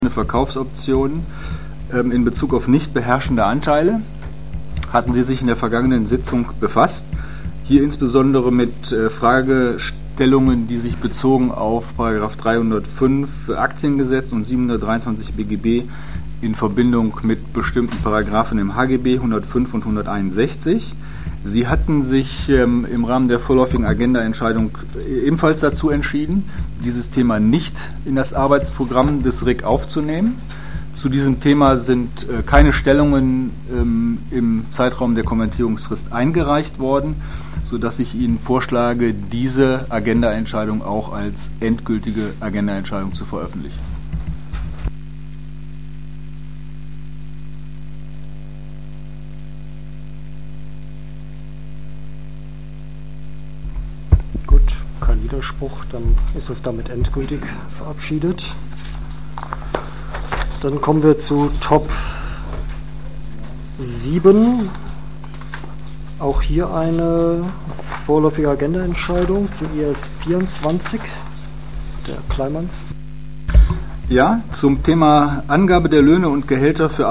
Verkaufsoptionen in Bezug auf nicht beherrschende Anteile hatten Sie sich in der vergangenen Sitzung befasst. Hier insbesondere mit Fragestellungen, die sich bezogen auf § 305 Aktiengesetz und 723 BGB in Verbindung mit bestimmten Paragraphen im HGB 105 und 161. Sie hatten sich im Rahmen der vorläufigen Agenda-Entscheidung ebenfalls dazu entschieden, dieses Thema nicht in das Arbeitsprogramm des RIC aufzunehmen. Zu diesem Thema sind keine Stellungen im Zeitraum der Kommentierungsfrist eingereicht worden, sodass ich Ihnen vorschlage, diese Agenda-Entscheidung auch als endgültige Agenda-Entscheidung zu veröffentlichen. Gut, kein Widerspruch, dann ist es damit endgültig verabschiedet. Dann kommen wir zu Top 7. Auch hier eine vorläufige Agenda-Entscheidung zum IAS 24 der Kleimanns. Ja, zum Thema Angabe der Löhne und Gehälter für